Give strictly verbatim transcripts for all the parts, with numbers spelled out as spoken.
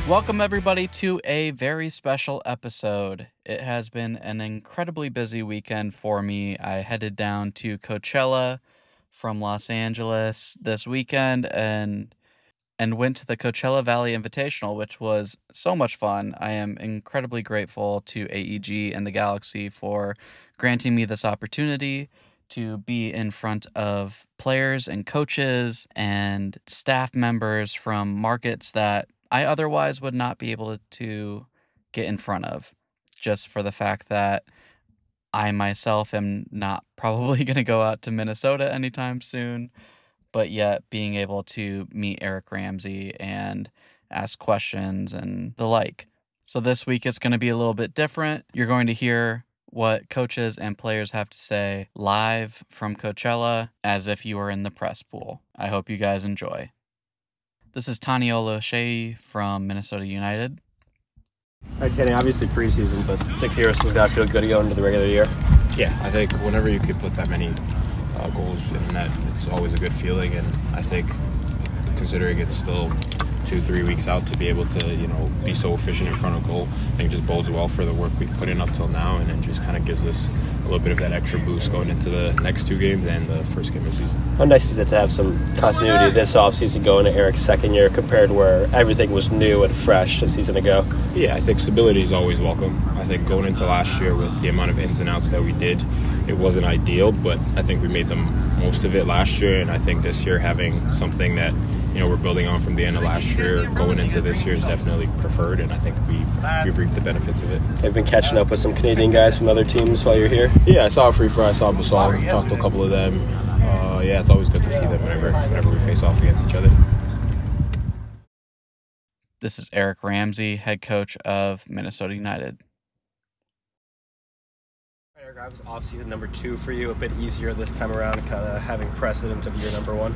Welcome, everybody, to a very special episode. It has been an incredibly busy weekend for me. I headed down to Coachella from Los Angeles this weekend and and went to the Coachella Valley Invitational, which was so much fun. I am incredibly grateful to A E G and the Galaxy for granting me this opportunity to be in front of players and coaches and staff members from markets that I otherwise would not be able to get in front of, just for the fact that I myself am not probably going to go out to Minnesota anytime soon, but yet being able to meet Eric Ramsey and ask questions and the like. So this week it's going to be a little bit different. You're going to hear what coaches and players have to say live from Coachella as if you were in the press pool. I hope you guys enjoy. This is Taniolo Shea from Minnesota United. All right, Tanny, obviously preseason, but six years has got to feel good to go into the regular year. Yeah, I think whenever you could put that many uh, goals in net, it's always a good feeling. And I think considering it's still two, three weeks out, to be able to, you know, be so efficient in front of goal, I think just bodes well for the work we've put in up till now, and then just kind of gives us a little bit of that extra boost going into the next two games and the first game of the season. How nice is it to have some continuity this offseason going to Eric's second year compared to where everything was new and fresh a season ago? Yeah, I think stability is always welcome. I think going into last year with the amount of ins and outs that we did, it wasn't ideal, but I think we made the most of it last year, and I think this year having something that, you know, we're building on from the end of last year going into this year is definitely preferred, and I think we've, we've reaped the benefits of it. Have you been catching up with some Canadian guys from other teams while you're here? Yeah, I saw Free Fry, I saw Basal, talked to a couple of them. Uh, yeah, it's always good to see them whenever, whenever we face off against each other. This is Eric Ramsey, head coach of Minnesota United. Eric, I was off-season number two for you, a bit easier this time around, kind of having precedent of year number one.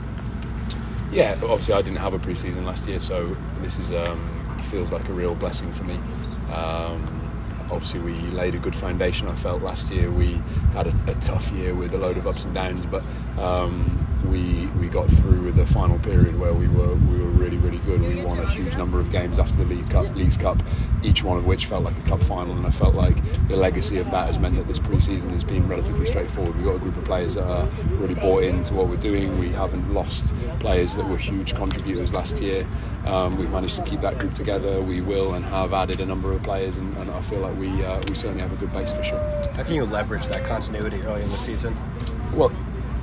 Yeah, obviously I didn't have a pre-season last year, so this is um, feels like a real blessing for me. Um, obviously we laid a good foundation, I felt. Last year we had a, a tough year with a load of ups and downs, but um, we we got through with the final period where we were we were really, really good. We won a huge number of games after the League Cup, Leagues Cup, each one of which felt like a cup final, and I felt like the legacy of that has meant that this pre-season has been relatively straightforward. We've got a group of players that are really bought into what we're doing. We haven't lost players that were huge contributors last year. Um, we've managed to keep that group together. We will and have added a number of players, and, and I feel like we uh, we certainly have a good base for sure. How can you leverage that continuity early in the season? Well,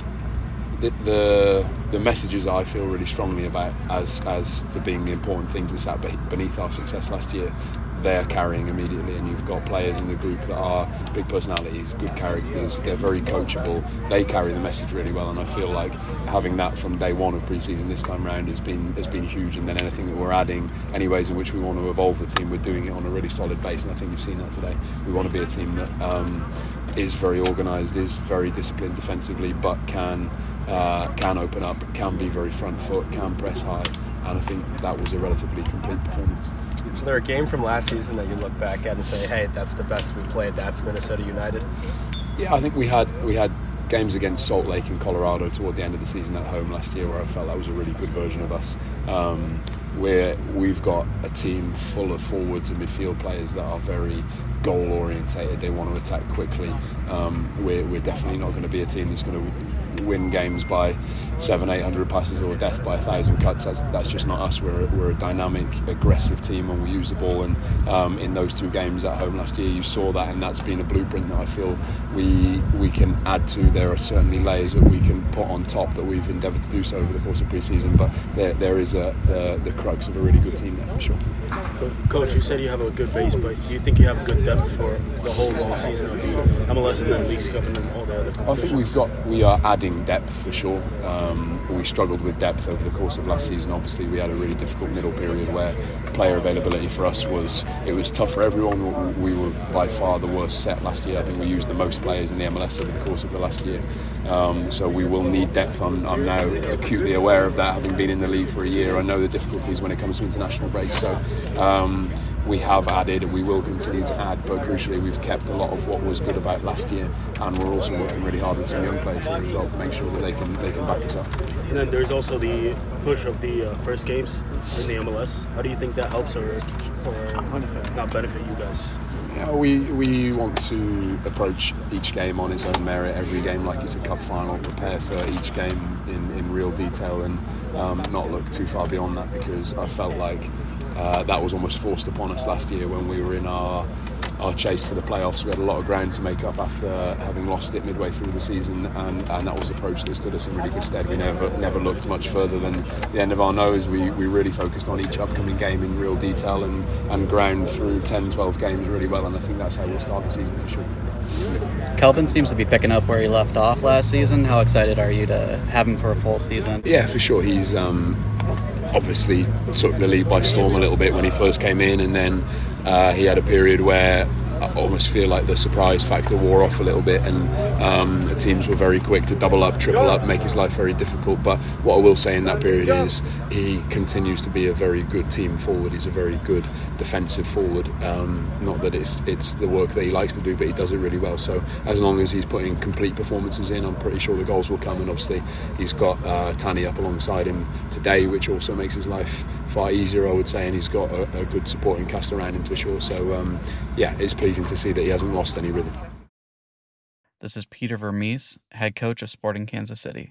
the the, the messages I feel really strongly about as as to being the important things that sat beneath our success last year, they're carrying immediately, and you've got players in the group that are big personalities, good characters, they're very coachable, they carry the message really well, and I feel like having that from day one of pre-season this time round has been has been huge. And then anything that we're adding, any ways in which we want to evolve the team, we're doing it on a really solid base, and I think you've seen that today. We want to be a team that um, is very organised, is very disciplined defensively, but can uh, can open up, can be very front foot, can press high, and I think that was a relatively complete performance. Is there a game from last season that you look back at and say, hey, that's the best we played, that's Minnesota United? Yeah, I think we had we had games against Salt Lake and Colorado toward the end of the season at home last year where I felt that was a really good version of us. Um, where we've got a team full of forwards and midfield players that are very goal orientated, they want to attack quickly. Um, we're, we're definitely not going to be a team that's going to win games by seven, eight hundred passes or death by a thousand cuts. That's, that's just not us. We're a, we're a dynamic, aggressive team when we use the ball, and um, in those two games at home last year, you saw that, and that's been a blueprint that I feel we we can add to. There are certainly layers that we can put on top that we've endeavoured to do so over the course of pre-season, but there there is a the, the crux of a really good team there for sure. Coach, you said you have a good base, but do you think you have a good depth for the whole long season of the M L S and then Leagues Cup and then all the other competitions? I think we've got we are adding depth for sure. Um, we struggled with depth over the course of last season. Obviously, we had a really difficult middle period where player availability for us was it was tough for everyone. We were by far the worst set last year. I think we used the most players in the M L S over the course of the last year. Um, so we will need depth. I'm, I'm now acutely aware of that, having been in the league for a year. I know the difficulties when it comes to international breaks. So. Um, we have added and we will continue to add, but crucially we've kept a lot of what was good about last year, and we're also working really hard with some young players here as well to make sure that they can they can back us up. And then there's also the push of the uh, first games in the M L S. How do you think that helps or, or not benefit you guys? Yeah, we, we want to approach each game on its own merit, every game like it's a cup final, prepare for each game in, in real detail, and um, not look too far beyond that, because I felt like uh, that was almost forced upon us last year when we were in our our chase for the playoffs. We had a lot of ground to make up after having lost it midway through the season, and, and that was the approach that stood us in really good stead. We never never looked much further than the end of our nose. We, we really focused on each upcoming game in real detail and, and ground through ten, twelve games really well, and I think that's how we'll start the season for sure. Kelvin seems to be picking up where he left off last season. How excited are you to have him for a full season? Yeah, for sure. He's um, obviously took the league by storm a little bit when he first came in, and then uh, he had a period where I almost feel like the surprise factor wore off a little bit, and um, the teams were very quick to double up, triple up, make his life very difficult. But what I will say in that period is he continues to be a very good team forward. He's a very good defensive forward. Um, not that it's it's the work that he likes to do, but he does it really well. So as long as he's putting complete performances in, I'm pretty sure the goals will come. And obviously he's got uh, Tani up alongside him today, which also makes his life far easier, I would say, and he's got a, a good supporting cast around him for sure. So um, yeah, it's pleasing to see that he hasn't lost any rhythm. This is Peter Vermees, head coach of Sporting Kansas City.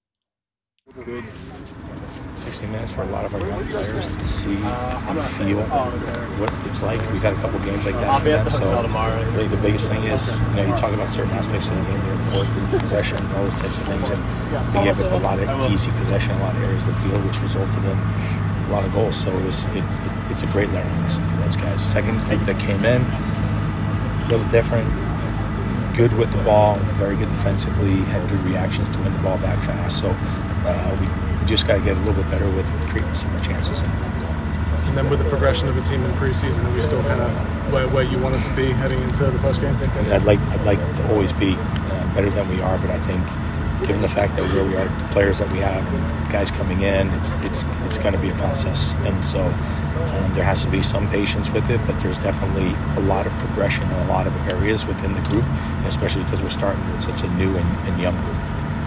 Good sixty minutes for a lot of our young players to see and feel what it's like. We've had a couple games like that for them, so I think the biggest thing is, you know, you talk about certain aspects of the game, they're important, possession, all those types of things, and I think you have a lot of easy possession, a lot of areas of the field, which resulted in a lot of goals. So it was, it, it, it's a great learning lesson for those guys. Second group that came in, a little different, good with the ball, very good defensively, had good reactions to win the ball back fast. So uh, we, we just got to get a little bit better with creating some more chances. And then with the progression of the team in preseason, are we still kind of where, where you want us to be heading into the first game? I mean, I'd like I'd like to always be uh, better than we are, but I think given the fact that where we are, the players that we have, and guys coming in, it's it's, it's going to be a process, and so um, there has to be some patience with it. But there's definitely a lot of progression in a lot of areas within the group, and especially because we're starting with such a new and, and young group.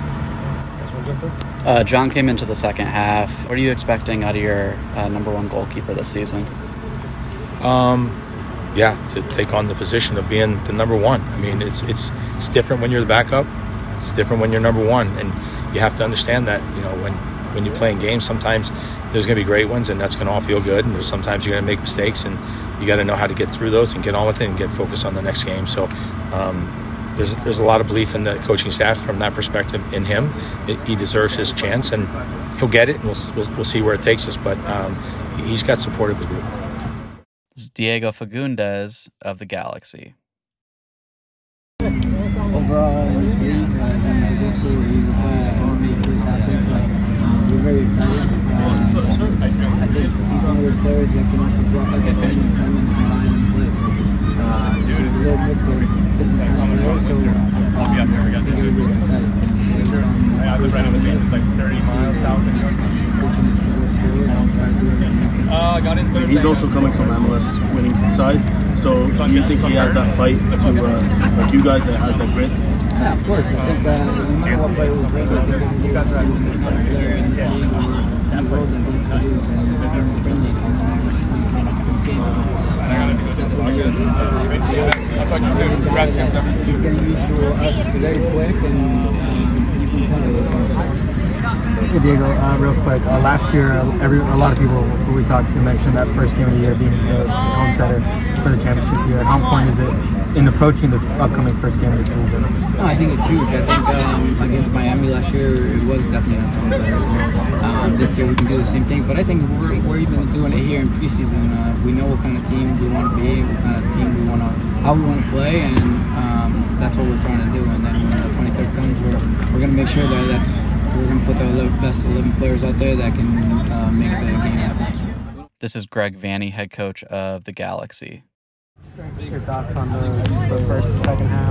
Uh, John came into the second half. What are you expecting out of your uh, number one goalkeeper this season? Um, yeah, to take on the position of being the number one. I mean, it's it's it's different when you're the backup. It's different when you're number one, and you have to understand that, you know, when, when you're playing games, sometimes there's going to be great ones, and that's going to all feel good, and there's sometimes you're going to make mistakes, and you got to know how to get through those and get on with it and get focused on the next game. So um, there's there's a lot of belief in the coaching staff from that perspective in him. It, he deserves his chance, and he'll get it, and we'll we'll, we'll see where it takes us. But um, he's got support of the group. This is Diego Fagundes of the Galaxy. Overall, in this league, uh, and this school, he's a player that only plays happens. Like, um, we're very excited. Uh, I think he's one of those players that can also drop like a ten and come in the line and play. Uh, so it's a little mix of different kind of players, so um, I think everybody's excited. I was right on the beach, like thirty miles south of New York. Uh, got in third. He's also coming from M L S winning side, so do you think he has that fight to uh, like you guys that has that grit? Yeah, of course. I think uh, no matter what player we bring, I think we got that player in this league that rolled against the Blues and in his friendlies. I'll talk to you soon. Congrats, man. He's getting used to us very quick, and um, you can tell it. Hey Diego, uh, real quick. Uh, last year, uh, every a lot of people who we talked to mentioned that first game of the year being the, the home setter for the championship year. How important is it in approaching this upcoming first game of the season? No, I think it's huge. I think um, against Miami last year, it was definitely a home setter. Um, this year we can do the same thing, but I think we're, we're even doing it here in preseason. Uh, we know what kind of team we want to be, what kind of team we want to, how we want to play, and um, that's what we're trying to do. And then when the twenty-third comes, we're we're going to make sure that that's. We're going to put the best eleven players out there that can uh, make the game happen. This is Greg Vanny, head coach of the Galaxy. What's your thoughts on the, the first and second half?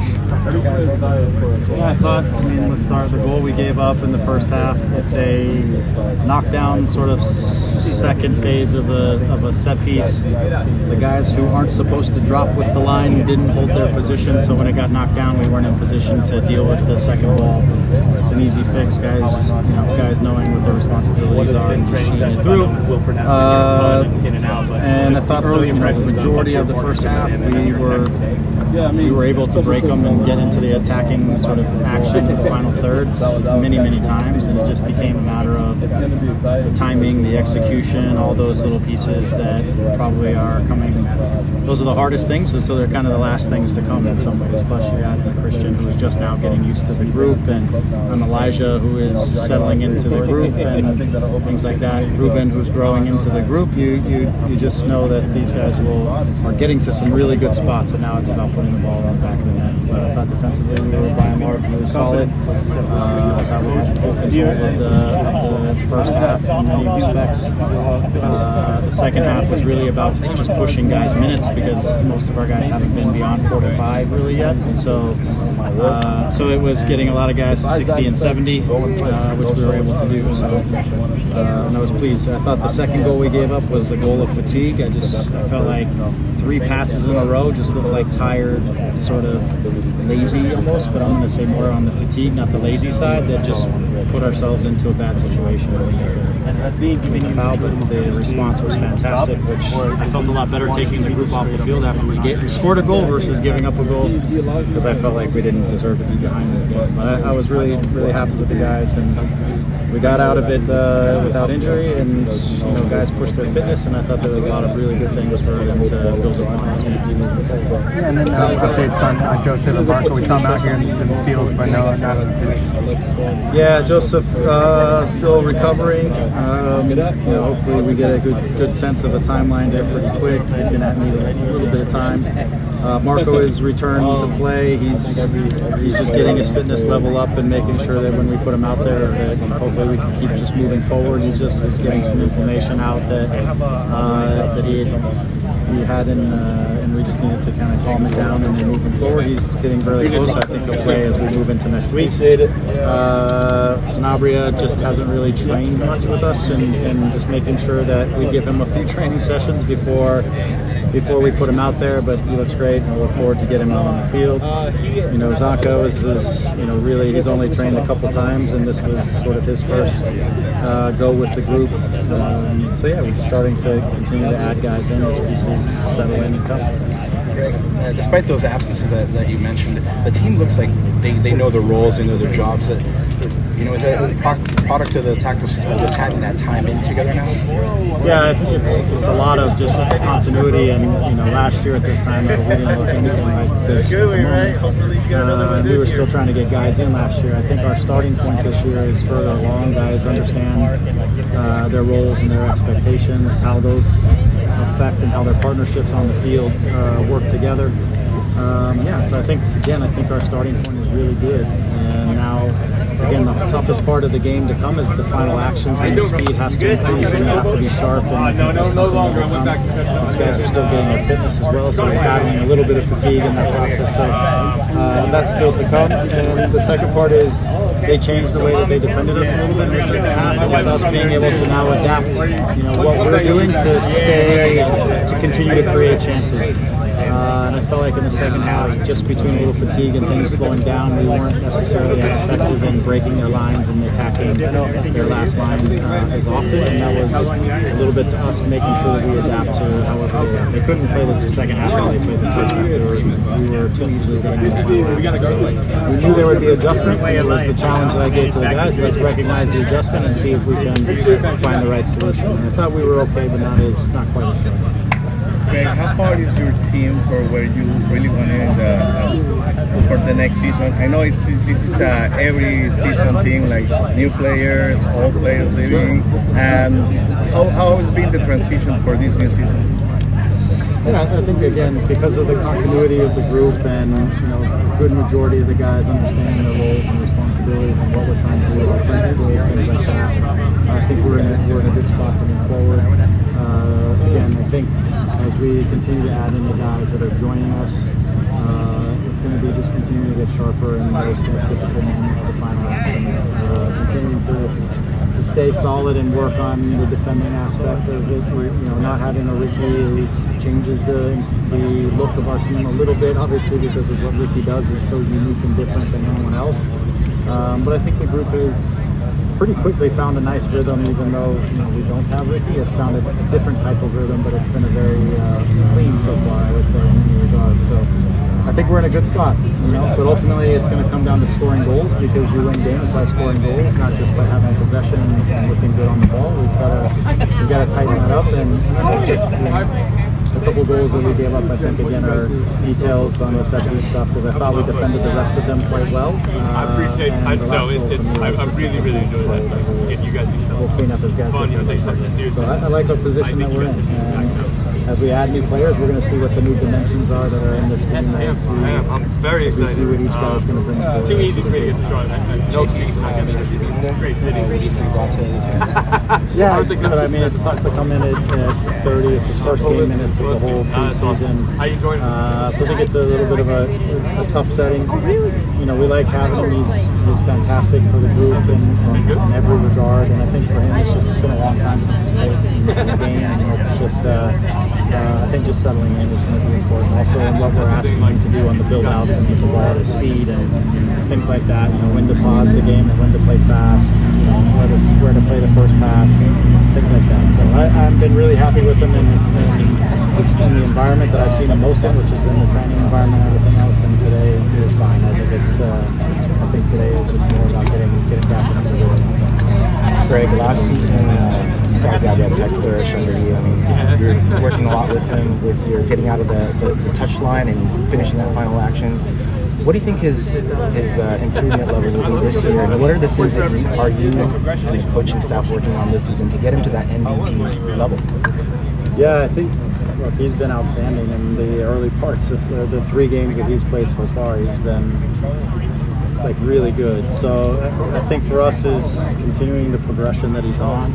Yeah, I thought, I mean, let's start the goal we gave up in the first half. It's a knockdown sort of second phase of a, of a set piece. The guys who aren't supposed to drop with the line didn't hold their position, so when it got knocked down, we weren't in position to deal with the second ball. It's an easy fix, guys. Just, you know, guys knowing what their responsibilities are and just seeing it through. Uh, and I thought the, you know, the majority of the first half we were we were able to break them and get into the attacking sort of action in the final thirds many, many times, and it just became a matter of the timing, the execution, all those little pieces that probably are coming. Those are the hardest things, and so they're kind of the last things to come in some ways. Plus, you got Christian, who's just now getting used to the group, and um, Elijah, who is settling into the group, and things like that. Ruben, who's growing into the group. You you you just know that these guys will are getting to some really good spots, and now it's about putting the ball in the back of the net. But I thought defensively we were by and large really solid. Uh, I thought we had full control of the, of the first half in many respects. Uh, the second half was really about just pushing guys' minutes because most of our guys haven't been beyond forty-five really yet, and so uh, so it was getting a lot of guys to sixty and seventy, uh, which we were able to do. So uh, and I was pleased. I thought the second goal we gave up was a goal of fatigue. I just I felt like three passes in a row just looked like tired, sort of lazy almost, but I'm going to say more on the fatigue, not the lazy side, that just put ourselves into a bad situation. We made a foul, but the response was fantastic, which I felt a lot better taking the group off the field after we, get, we scored a goal versus giving up a goal, because I felt like we didn't deserve to be behind in the game. But I, I was really, really happy with the guys, and we got out of it uh, without injury, and you know, guys pushed their fitness, and I thought there were a lot of really good things for them to build upon as we keep moving forward. Yeah, and then uh, updates on uh, Joseph and Marco. We saw him out here in, in the fields, but no, not on the finish. Yeah, Joseph uh, still recovering. Um, you know, hopefully we get a good good sense of a timeline there pretty quick. He's going to need a little bit of time. Uh, Marco is returned to play. He's he's just getting his fitness level up and making sure that when we put him out there, that hopefully we can keep just moving forward. He just was getting some information out that uh, that he had, he had in, uh, and we just needed to kind of calm it down and then moving forward. He's getting very close. I think he'll play as we move into next week. Uh, Sanabria just hasn't really trained much with us, and, and just making sure that we give him a few training sessions before before we put him out there, but he looks great, and I look forward to getting him out on the field. You know, Zanko is, is, you know, really, he's only trained a couple times, and this was sort of his first uh, go with the group. Um, so yeah, we're just starting to continue to add guys in as pieces settle in and come. Uh, despite those absences that, that you mentioned, the team looks like they, they know their roles, they know their jobs. That, you know, is that a product of the tactical system just having that time in together now? Yeah, I think it's it's a lot of just continuity, and you know, last year at this time we didn't look anything like this. Uh, and we were still trying to get guys in last year. I think our starting point this year is further along. Guys understand uh, their roles and their expectations, how those affect and how their partnerships on the field uh, work together. Um, yeah, so I think, again, I think our starting point is really good. And now, again, the toughest part of the game to come is the final actions, when the speed has to increase and you have to be sharp. And I think that's something that these guys are still getting their fitness as well, so we're battling a little bit of fatigue in that process. So uh, that's still to come. And the second part is they changed the way that they defended us a little bit in the second half, and it's us being able to now adapt, you know, what we're doing to stay, to continue to create chances. Uh, and I felt like in the second half, just between a little fatigue and things slowing down, we weren't necessarily as effective in breaking their lines and attacking their last line uh, as often. And that was a little bit to us making sure that we adapt to however they are. They couldn't play the second half how they played the first half. We were, we were too easily getting into the We knew there would be adjustment. It was the challenge that I gave to the guys. Let's recognize the adjustment and see if we can find the right solution. And I thought we were okay, but not as not quite as sure. Greg, how far is your team for where you really want to end uh, for the next season? I know it's this is a every season thing, like new players, old players leaving. And how how has been the transition for this new season? Yeah, I think again because of the continuity of the group and you know a good majority of the guys understanding their roles and responsibilities and what we're trying to do, our principles, things like that. I think we're in a, we're in a good spot moving forward. Uh, again, I think as we continue to add in the guys that are joining us, uh, it's going to be just continuing to get sharper in those difficult moments, the final actions, uh, continuing to to to stay solid and work on the defending aspect of it. We, you know, not having a Ricky is, changes the the look of our team a little bit, obviously because of what Ricky does is so unique and different than anyone else. Um, but I think the group has pretty quickly found a nice rhythm, even though you know, we don't have Ricky. It's found a different type of rhythm, but it's been a very uh, clean so far, I would say, in many regards. So I think we're in a good spot, you know. But ultimately, it's going to come down to scoring goals, because you win games by scoring goals, not just by having possession and looking good on the ball. We've got to we've got to tighten that up, and I think just, you know, a couple goals that we gave up, I think, again, are details on the second stuff, because I thought we defended the rest of them quite well. Uh, I appreciate I, so it's, it's, I, I really, really enjoy that. Like, get you guys these stuff. We'll clean up as guys. Fun, you know, take something seriously. So I, I like the position that we're in. And as we add new players, we're going to see what the new dimensions are that are in this team. I am, I am. I'm very excited. We see what each guy is going to bring to it. Too easy for me to get to join. No season. I mean, this is a great city. Yeah, but I mean, it's tough to come in at, at thirty. It's his first game minutes of the whole preseason. Uh, so I think it's a little bit of a, a tough setting. You know, we like having him. He's, he's fantastic for the group in, in, in every regard. And I think for him, it's just it's been a long time since he's played in the game. And it's just, uh, uh, I think just settling in is going to be important. Also, in what we're asking him to do on the build-outs and get the ball at his feet and things like that. You know, when to pause the game and when to play fast. You know, where to, where to play the first pass, things like that. So I, I've been really happy with him in, in, in the environment that I've seen him most in, which is in the training environment and everything else. And today he was fine. I think it's. Uh, I think today is just more about getting getting back into the rhythm. Greg, last season uh, you saw Gabriel Peck flourish under you. I mean, you're working a lot with him, with your getting out of the, the, the touch line and finishing that final action. What do you think his his uh, improvement level will be this year, and what are the things that you, are you and the coaching staff working on this season to get him to that M V P level? Yeah, I think look, he's been outstanding in the early parts of uh, the three games that he's played so far. He's been like really good. So I think for us is continuing the progression that he's on.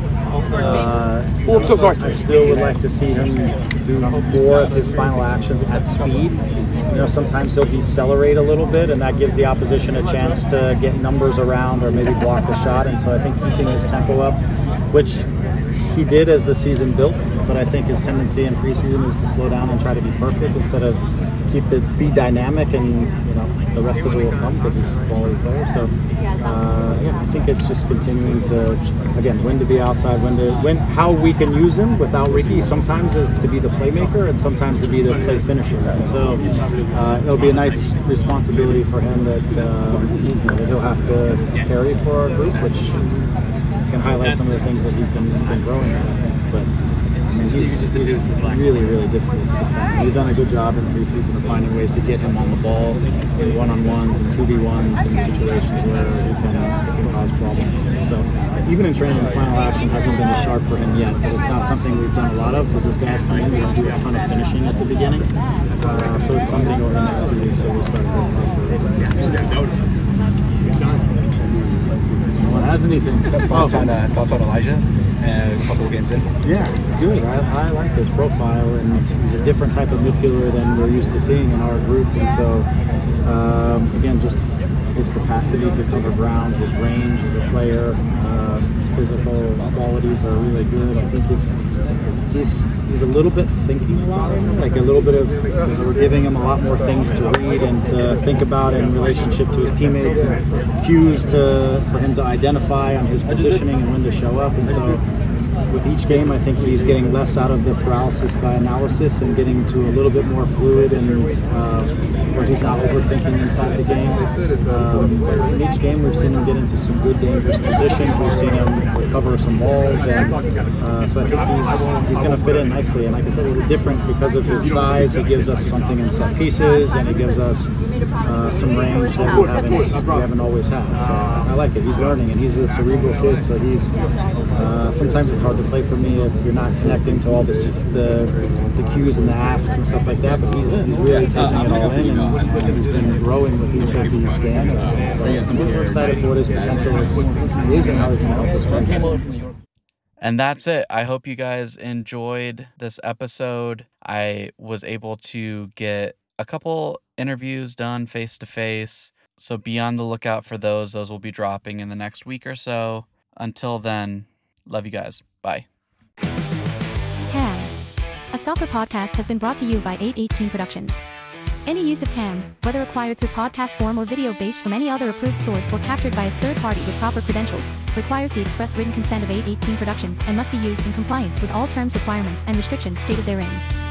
Uh, oh, I'm so sorry. I still would like to see him do more of his final actions at speed. You know, sometimes he'll decelerate a little bit, and that gives the opposition a chance to get numbers around or maybe block the shot. And so I think keeping his tempo up, which he did as the season built, but I think his tendency in preseason is to slow down and try to be perfect instead of keep it be dynamic, and you know the rest of it will come because he's a quality player. So uh, yeah, I think it's just continuing to again when to be outside, when to when how we can use him without Ricky. Sometimes is to be the playmaker, and sometimes to be the play finisher. And so uh, it'll be a nice responsibility for him that, uh, you know, that he'll have to carry for our group, which can highlight some of the things that he's been, been growing at, I think. But I mean, he's, he's really, really difficult to defend. We've done a good job in preseason of finding ways to get him on the ball in one-on-ones and two v ones in situations where he can cause problems. So even in training, the final action hasn't been as sharp for him yet, but it's not something we've done a lot of because as guys come in, we don't do a ton of finishing at the beginning. Uh, so it's something over the next two weeks that we'll start to increase it. No one has anything. Thoughts on, uh, thoughts on Elijah? Uh, a couple of games in. Yeah, good. I, I like his profile, and he's a different type of midfielder than we're used to seeing in our group. And so, um, again, just his capacity to cover ground, his range as a player, uh, his physical qualities are really good. I think his, he's he's a little bit thinking a lot right now, like a little bit of, because we're giving him a lot more things to read and to think about in relationship to his teammates, and cues to for him to identify on his positioning and when to show up. And so with each game, I think he's getting less out of the paralysis by analysis and getting to a little bit more fluid, and uh, where he's not overthinking inside the game. Um, in each game, we've seen him get into some good, dangerous positions. We've seen him recover some balls, and uh, so I think he's he's going to fit in nicely. And like I said, he's a different because of his size. He gives us something in set pieces, and he gives us uh, some range that we haven't we haven't always had. So I like it. He's learning, and he's a cerebral kid. So he's uh, sometimes it's hard to play for me if you're not connecting to all this, the the cues and the asks and stuff like that. But he's, he's really taking it all in, and, and he's been growing with each of these games. So we're excited for what his potential is, is and how he can help us win. And that's it. I hope you guys enjoyed this episode. I was able to get a couple interviews done face to face, so be on the lookout for those. Those will be dropping in the next week or so. Until then, love you guys. Bye. T A M, a soccer podcast, has been brought to you by eight eighteen Productions. Any use of T A M, whether acquired through podcast form or video based from any other approved source or captured by a third party with proper credentials, requires the express written consent of eight eighteen Productions and must be used in compliance with all terms, requirements, and restrictions stated therein.